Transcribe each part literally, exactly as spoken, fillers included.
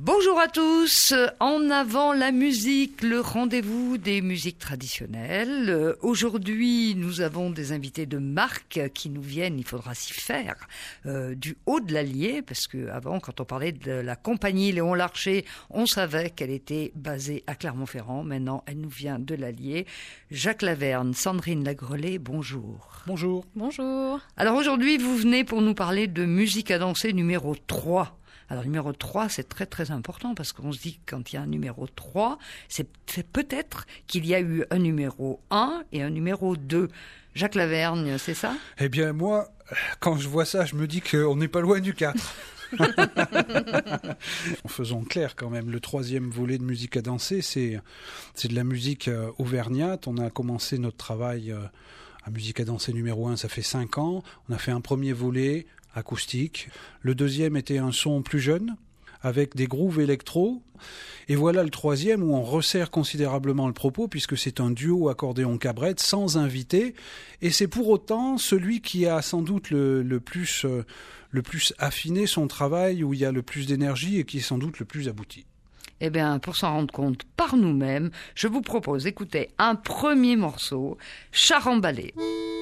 Bonjour à tous, en avant la musique, le rendez-vous des musiques traditionnelles. Euh, aujourd'hui, nous avons des invités de marque qui nous viennent, il faudra s'y faire, euh, du haut de l'Allier, parce que avant, quand on parlait de la compagnie Léon Larcher, on savait qu'elle était basée à Clermont-Ferrand. Maintenant, elle nous vient de l'Allier. Jacques Laverne, Sandrine Lagrelé, bonjour. Bonjour. Bonjour. Alors aujourd'hui, vous venez pour nous parler de musique à danser numéro trois. Alors, numéro trois, c'est très, très important parce qu'on se dit que quand il y a un numéro trois, c'est, c'est peut-être qu'il y a eu un numéro un et un numéro deux. Jacques Lavergne, c'est ça ? Eh bien, moi, quand je vois ça, je me dis qu'on n'est pas loin du quatre. Faisons clair quand même, le troisième volet de musique à danser, c'est, c'est de la musique euh, auvergnate. On a commencé notre travail euh, à musique à danser numéro un, ça fait cinq ans. On a fait un premier volet acoustique. Le deuxième était un son plus jeune, avec des grooves électro. Et voilà le troisième où on resserre considérablement le propos, puisque c'est un duo accordéon-cabrette sans invité. Et c'est pour autant celui qui a sans doute le, le, plus, euh, le plus affiné son travail, où il y a le plus d'énergie et qui est sans doute le plus abouti. Eh bien, pour s'en rendre compte par nous-mêmes, je vous propose d'écouter un premier morceau, Charembalé.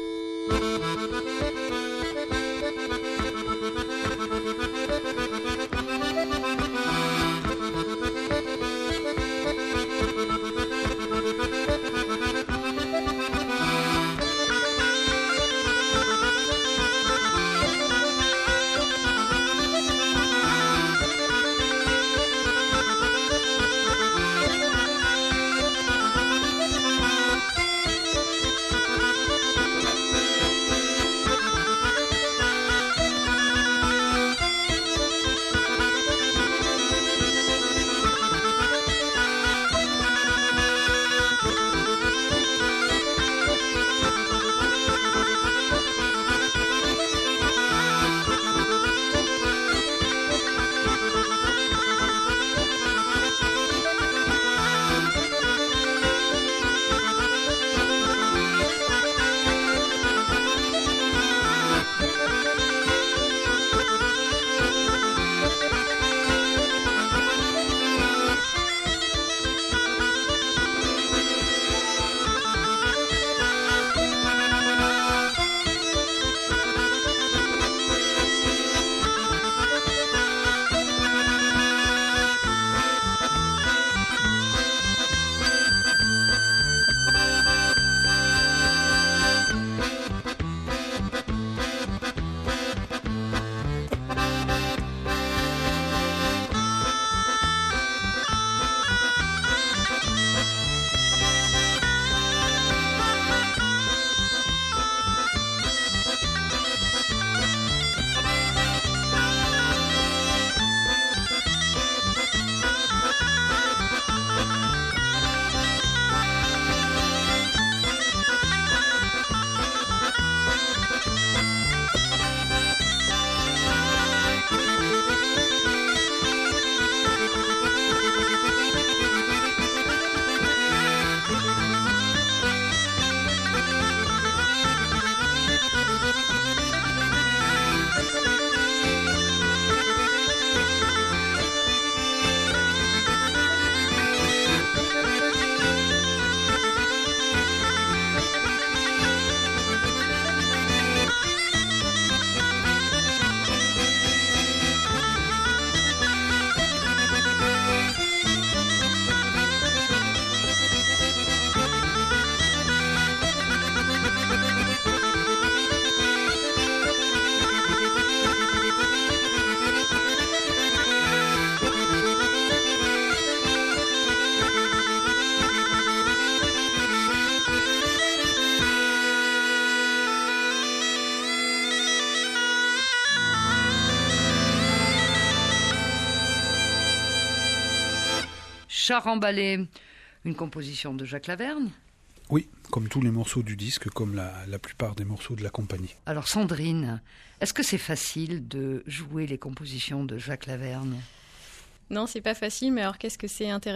Charembalé, une composition de Jacques Lavergne. Oui, comme tous les morceaux du disque, comme la, la plupart des morceaux de la compagnie. Alors Sandrine, est-ce que c'est facile de jouer les compositions de Jacques Lavergne ? Non, c'est pas facile, mais alors qu'est-ce que c'est intéressant ?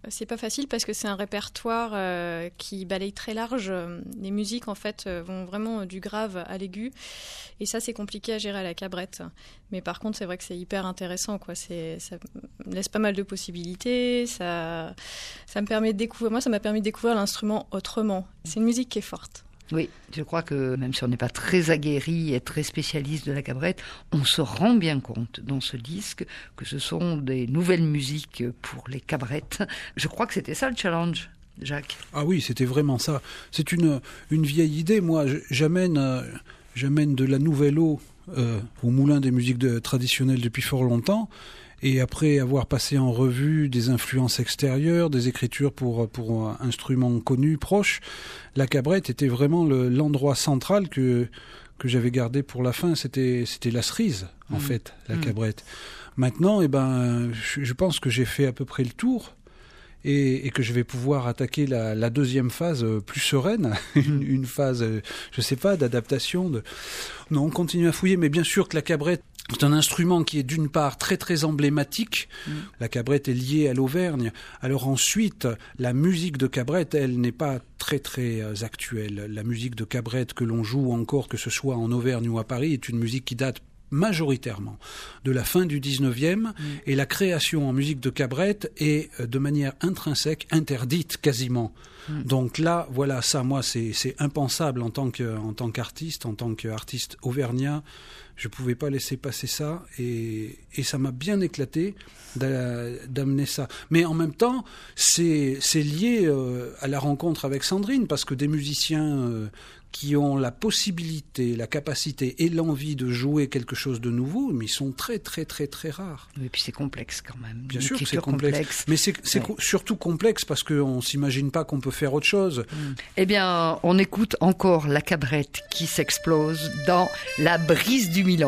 C'est pas facile parce que c'est un répertoire euh, qui balaye très large. Les musiques, en fait, vont vraiment du grave à l'aigu. Et ça, c'est compliqué à gérer à la cabrette. Mais par contre, c'est vrai que c'est hyper intéressant, quoi. C'est, ça me laisse pas mal de possibilités. Ça, ça me permet de découvrir... Moi, ça m'a permis de découvrir l'instrument autrement. C'est une musique qui est forte. Oui, je crois que même si on n'est pas très aguerri et très spécialiste de la cabrette, on se rend bien compte dans ce disque que ce sont des nouvelles musiques pour les cabrettes. Je crois que c'était ça le challenge, Jacques. Ah oui, c'était vraiment ça. C'est une, une vieille idée. Moi, j'amène, euh, j'amène de la nouvelle eau euh, au moulin des musiques de, traditionnelles depuis fort longtemps. Et après avoir passé en revue des influences extérieures, des écritures pour, pour instruments connus, proches, la cabrette était vraiment le, l'endroit central que, que j'avais gardé pour la fin. C'était, c'était la cerise, en mmh. fait, la mmh. cabrette. Maintenant, eh ben, je, je pense que j'ai fait à peu près le tour. Et, et que je vais pouvoir attaquer la, la deuxième phase plus sereine, une, une phase, je sais pas, d'adaptation. De... Non, on continue à fouiller, mais bien sûr que la cabrette, c'est un instrument qui est d'une part très très emblématique. Mmh. La cabrette est liée à l'Auvergne. Alors ensuite, la musique de cabrette, elle n'est pas très très actuelle. La musique de cabrette que l'on joue encore, que ce soit en Auvergne ou à Paris, est une musique qui date majoritairement de la fin du dix-neuvième, mmh. et la création en musique de cabrette est de manière intrinsèque interdite quasiment. Mmh. Donc là, voilà, ça, moi, c'est, c'est impensable en tant que, en tant qu'artiste, en tant qu'artiste auvergnat. Je pouvais pas laisser passer ça, et, et ça m'a bien éclaté d'amener ça. Mais en même temps, c'est, c'est lié euh, à la rencontre avec Sandrine, parce que des musiciens euh, qui ont la possibilité, la capacité et l'envie de jouer quelque chose de nouveau, mais ils sont très très très très rares. Et puis c'est complexe quand même. Bien sûr que c'est complexe. complexe. Mais c'est, c'est ouais. co- surtout complexe parce qu'on ne s'imagine pas qu'on peut faire autre chose. Mmh. Eh bien, on écoute encore la cabrette qui s'explose dans La brise du Milan.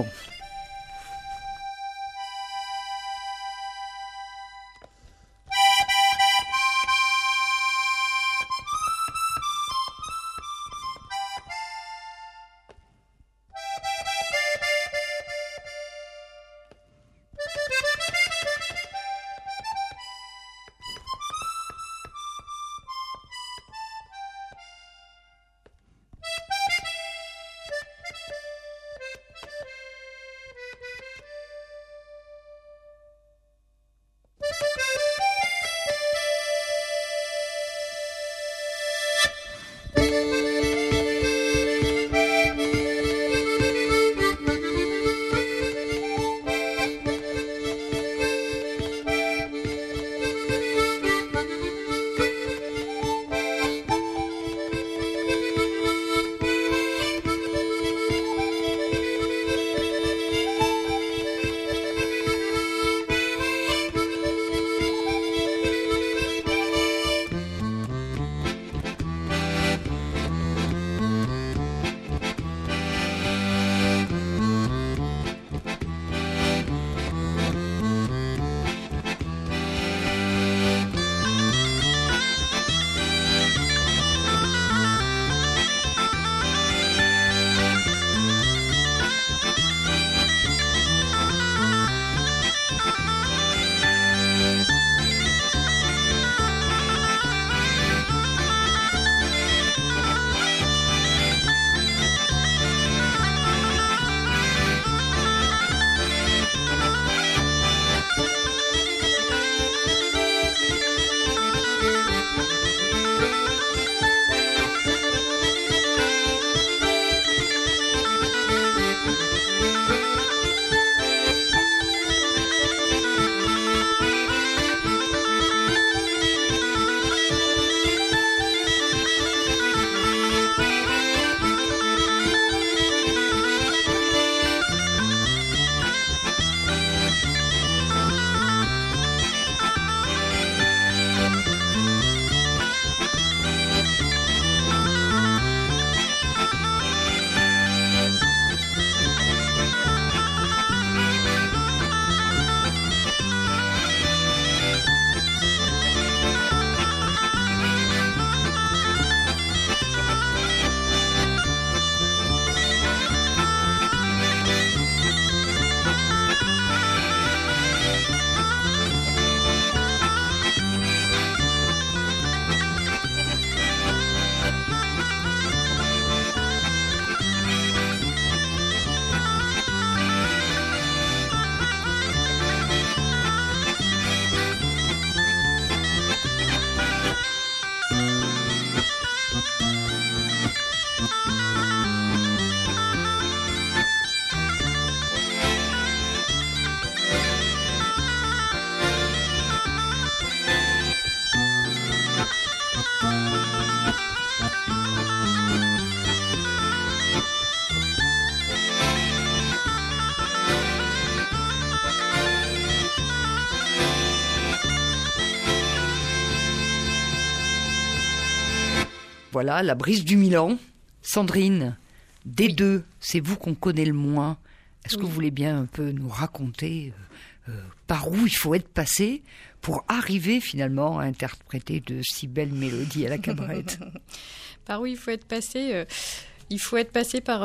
Voilà, la brise du Milan. Sandrine, des oui. deux, c'est vous qu'on connaît le moins. Est-ce oui. que vous voulez bien un peu nous raconter euh, euh, par où il faut être passé pour arriver finalement à interpréter de si belles mélodies à la cabrette? Par où il faut être passé euh, Il faut être passé par,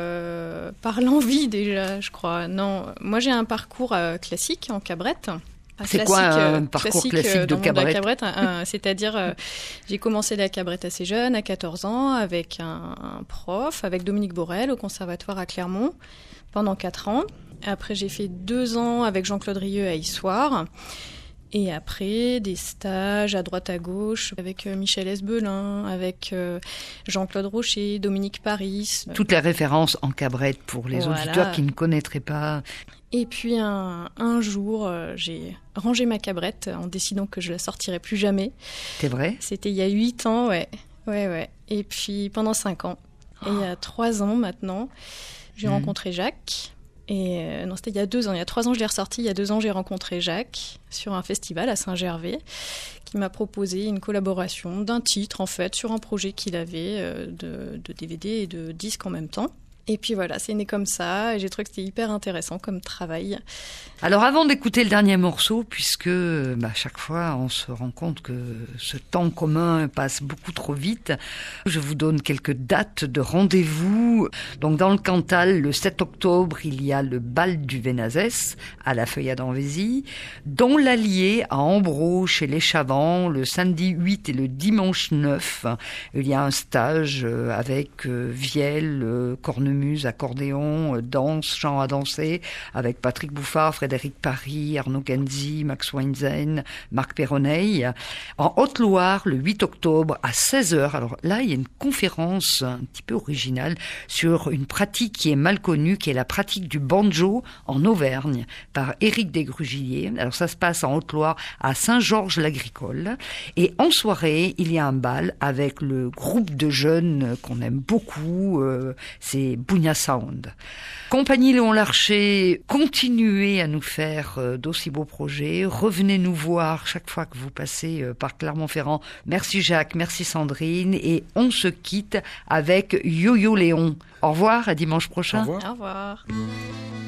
euh, par l'envie déjà, je crois. Non, moi j'ai un parcours euh, classique en cabrette. C'est quoi un parcours classique, classique de cabrette, de cabrette un, un, C'est-à-dire, euh, j'ai commencé la cabrette assez jeune, à quatorze ans, avec un, un prof, avec Dominique Borel, au conservatoire à Clermont, pendant quatre ans. Après, j'ai fait deux ans avec Jean-Claude Rieu à Issoire. Et après, des stages à droite à gauche avec euh, Michel Esbelin, avec euh, Jean-Claude Rocher, Dominique Paris. Toutes les références en cabrette pour les voilà. auditeurs qui ne connaîtraient pas. Et puis un, un jour, euh, j'ai rangé ma cabrette en décidant que je la sortirais plus jamais. C'est vrai? C'était il y a huit ans, ouais. ouais, ouais. Et puis pendant cinq ans. Et il y a trois ans maintenant, j'ai mmh. rencontré Jacques. Et euh, non, c'était il y a deux ans. Il y a trois ans, je l'ai ressorti. Il y a deux ans, j'ai rencontré Jacques sur un festival à Saint-Gervais qui m'a proposé une collaboration d'un titre, en fait, sur un projet qu'il avait euh, de, de D V D et de disque en même temps. Et puis voilà, c'est né comme ça. Et j'ai trouvé que c'était hyper intéressant comme travail. Alors avant d'écouter le dernier morceau, puisque bah, chaque fois on se rend compte que ce temps commun passe beaucoup trop vite, je vous donne quelques dates de rendez-vous. Donc dans le Cantal, le sept octobre, il y a le bal du Vénazès à la Feuillade en Vézy. Dans l'Allier, à Ambro, chez les Chavants, le samedi huit et le dimanche neuf, il y a un stage avec Vielle, cornemuse, accordéon, danse, chant à danser, avec Patrick Bouffard, Frédéric Paris, Arnaud Genzi, Max Weinzen, Marc Perronneil. En Haute-Loire, le huit octobre, à seize heures. Alors là, il y a une conférence un petit peu originale sur une pratique qui est mal connue, qui est la pratique du banjo en Auvergne, par Éric Desgrugilliers. Alors ça se passe en Haute-Loire, à Saint-Georges-l'Agricole. Et en soirée, il y a un bal avec le groupe de jeunes qu'on aime beaucoup, euh, c'est Bounia Sound. Compagnie Léon Larcher, continuez à nous faire euh, d'aussi beaux projets. Revenez nous voir chaque fois que vous passez euh, par Clermont-Ferrand. Merci Jacques, merci Sandrine. Et on se quitte avec Yo-Yo Léon. Au revoir, à dimanche prochain. Au revoir. Au revoir.